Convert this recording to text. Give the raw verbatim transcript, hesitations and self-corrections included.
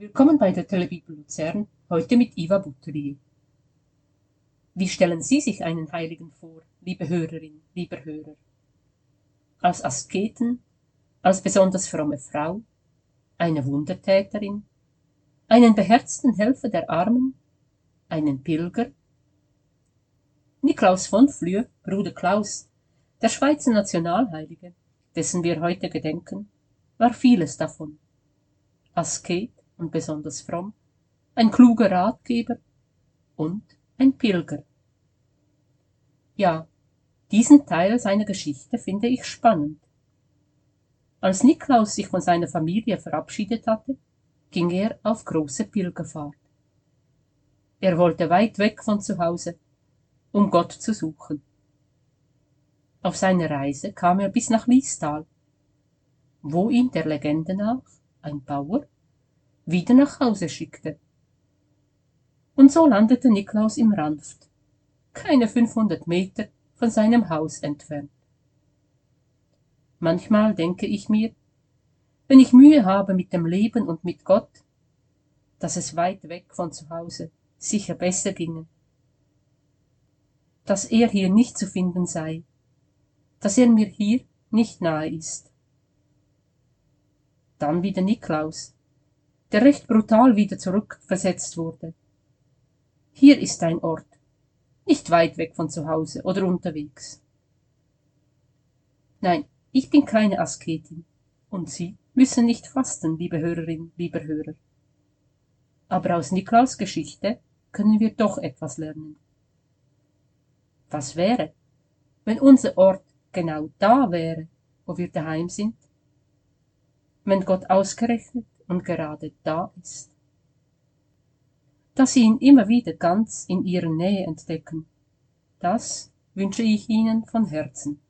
Willkommen bei der Telebibel Luzern, heute mit Iva Butterier. Wie stellen Sie sich einen Heiligen vor, liebe Hörerin, lieber Hörer? Als Asketen, als besonders fromme Frau, eine Wundertäterin, einen beherzten Helfer der Armen, einen Pilger? Niklaus von Flüe, Bruder Klaus, der Schweizer Nationalheilige, dessen wir heute gedenken, war vieles davon. Asket und besonders fromm, ein kluger Ratgeber und ein Pilger. Ja, diesen Teil seiner Geschichte finde ich spannend. Als Niklaus sich von seiner Familie verabschiedet hatte, ging er auf große Pilgerfahrt. Er wollte weit weg von zu Hause, um Gott zu suchen. Auf seiner Reise kam er bis nach Liestal, wo ihn der Legende nach ein Bauer wieder nach Hause schickte. Und so landete Niklaus im Ranft, keine fünfhundert Meter von seinem Haus entfernt. Manchmal denke ich mir, wenn ich Mühe habe mit dem Leben und mit Gott, dass es weit weg von zu Hause sicher besser ginge. Dass er hier nicht zu finden sei, dass er mir hier nicht nahe ist. Dann wieder Niklaus, der recht brutal wieder zurückversetzt wurde. Hier ist ein Ort, nicht weit weg von zu Hause oder unterwegs. Nein, ich bin keine Asketin, und Sie müssen nicht fasten, liebe Hörerin, lieber Hörer. Aber aus Niklaus Geschichte können wir doch etwas lernen. Was wäre, wenn unser Ort genau da wäre, wo wir daheim sind? Wenn Gott ausgerechnet und gerade da ist? Dass Sie ihn immer wieder ganz in Ihrer Nähe entdecken, das wünsche ich Ihnen von Herzen.